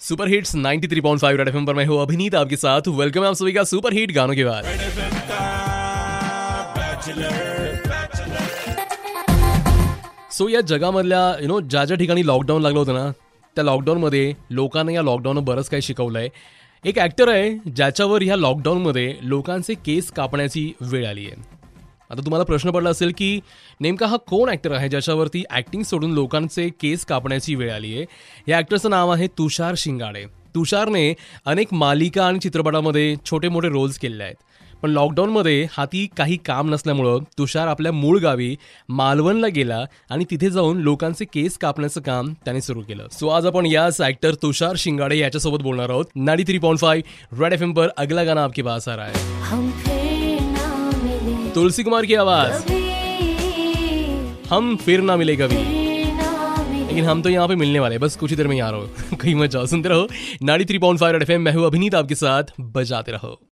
Super hits 93.5 red FM पर मैं हूँ अभिनीत आपके साथ। वेलकम है आप सभी का सुपर हिट गानों के बाद। सो या जगामधल्या ज्या ज्या ठिकाणी लॉकडाऊन लागलं होतं ना, त्या लॉकडाऊनमध्ये लोकांना या लॉकडाऊन बरंच काही शिकवलंय. एक ॲक्टर आहे ज्याच्यावर ह्या लॉकडाऊनमध्ये लोकांचे केस कापण्याची वेळ आली आहे. आता तुम्हाला प्रश्न पडला असेल की नेमका हा कोण ॲक्टर आहे ज्याच्यावरती ॲक्टिंग सोडून लोकांचे केस कापण्याची वेळ आली आहे. या ॲक्टरचं नाव आहे तुषार शिंगाडे. तुषारने अनेक मालिका आणि चित्रपटामध्ये छोटे मोठे रोल्स केले आहेत. पण लॉकडाऊनमध्ये हाती काही काम नसल्यामुळं तुषार आपल्या मूळ गावी मालवणला गेला आणि तिथे जाऊन लोकांचे केस कापण्याचं काम त्याने सुरू केलं. सो आज आपण याच ॲक्टर तुषार शिंगाडे याच्यासोबत बोलणार आहोत. 93.5 रेड एफएम पर अगला गाना आपके पास आ रहा है. तुलसी कुमार की आवाज, हम फिर ना मिले कभी, लेकिन हम तो यहाँ पे मिलने वाले, बस कुछ ही देर में ही आ रहा हूँ. कहीं मत जाओ, सुनते रहो 93.5 रेड एफएम. मैं हूँ अभिनीत आपके साथ, बजाते रहो.